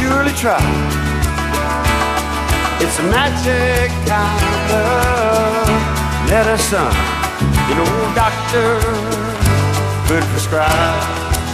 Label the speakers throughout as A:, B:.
A: surely try. It's a magic kind of medicine an old doctor could prescribe.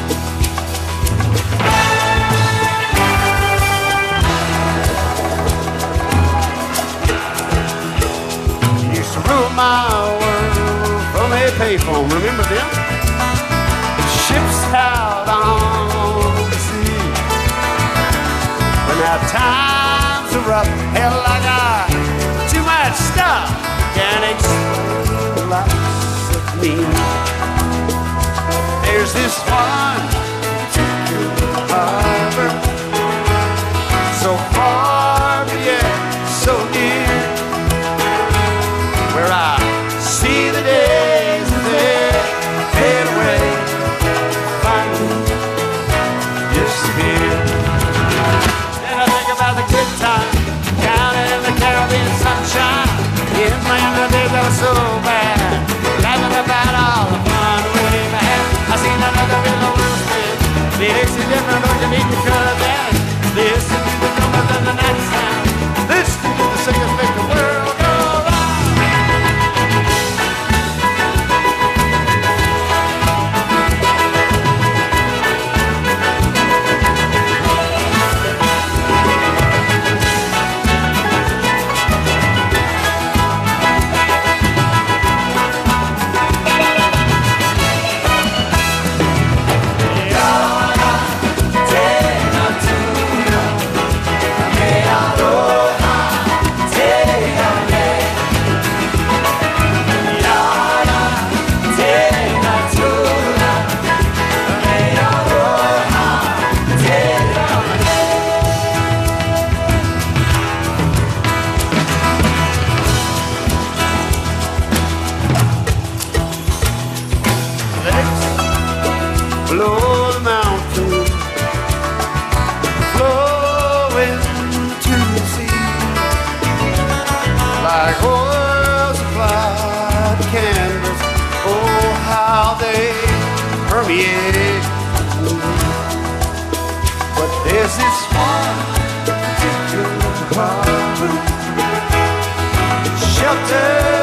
A: Used to rule my world from a payphone, remember them? Ships out on the sea. But now times are rough, hell I got too much stuff, can't explain the likes of me. There's this one particular harbor, so far but yet so near, where I see the days as they fade away, finally disappear. And I think about the good time down in the Caribbean sunshine, in playing the days that were so bad, laughing about all the fun we had. I seen another real old spin, it's a different ocean eating cousin. Listen to the numbers and the night sound, listen to the singers make the world go round. Blow the mountain, flow into the sea, like oil supplied canvas. Oh, how they permeate. But there's this one particular harbor, shelter